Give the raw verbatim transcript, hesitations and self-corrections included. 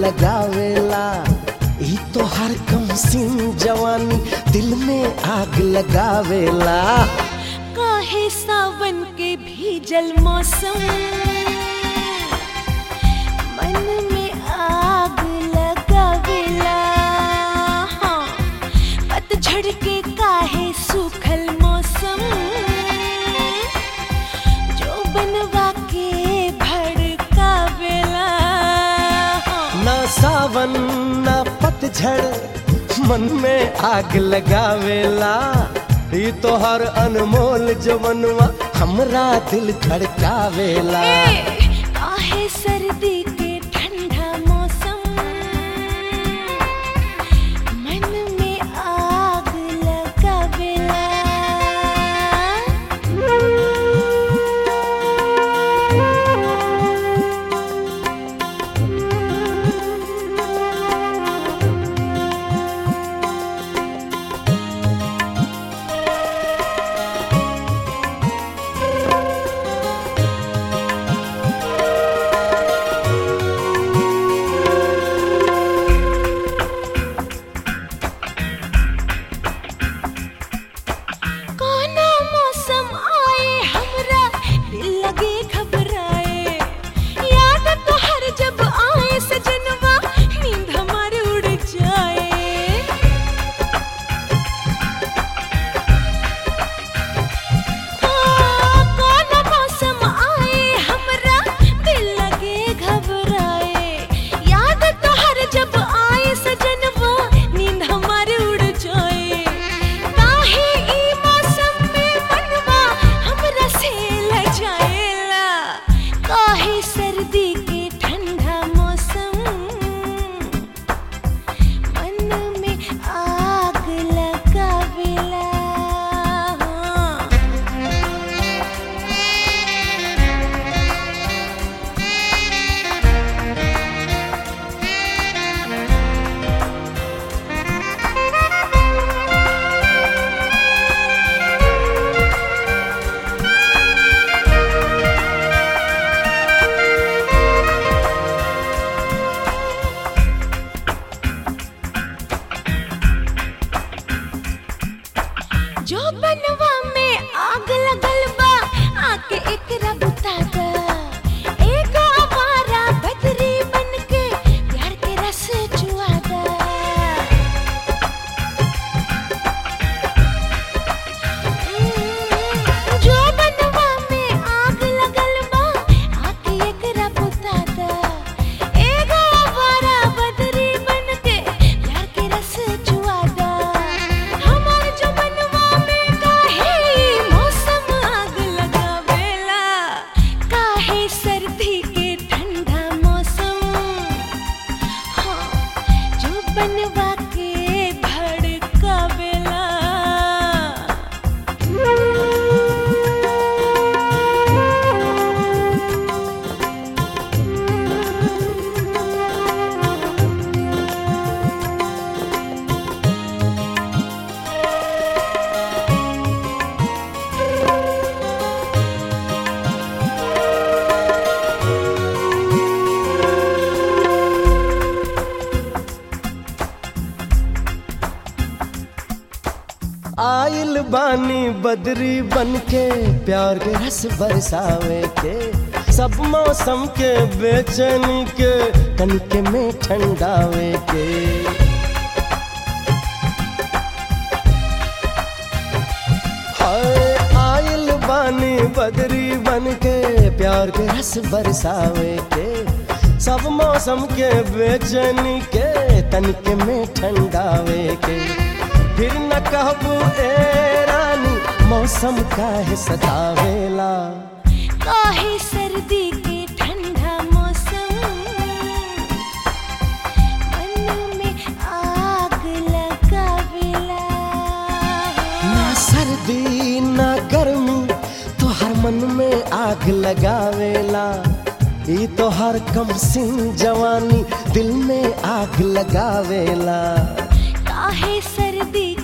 लगावेला। ई तो हर कम सिंह जवानी दिल में आग लगावेला। काहे सावन के भीजल मौसम मन में आग लगावेला। हाँ, पतझड़ के काहे सूखल मौसम जो बनवा के भड़कावेला। हाँ। ना सावन ना पतझड़ मन में आग लगावेला। ई तो हर अनमोल जवनवा हमरा दिल धड़कावेला। काहे सर्दी के ठंडा मौसम मन में आग लगावेला। जो बनवा में आग लगल बा आके एकरा बुता दा। एगो आवारा बदरी बनके प्यार के रस चुआ दा। जो बनवा में आग लगल बा आके एकरा बुता दा। एगो आवारा बदरी बनके प्यार के रस चुआ दा। सर्दी के ठंडा मौसम हाँ, जो बनवा के भड़कावेला। आइल बानी बदरी बनके प्यार के रस बरसावे के। सब मौसम के बेचैनी के तनिके में ठंडावे के। हाय आइल बानी बदरी बनके प्यार के रस बरसावे के। सब मौसम के बेचैनी के तनिके में ठंडावे के। फिर न कहबू ए रानी मौसम काहे सतावेला। काहे सर्दी के ठंडा मौसम मन में आग लगावेला। ना सर्दी ना गर्मी तो हर मन में आग लगावेला। ई तो हर कम सिंह जवानी दिल में आग लगावेला। काहे सर्दी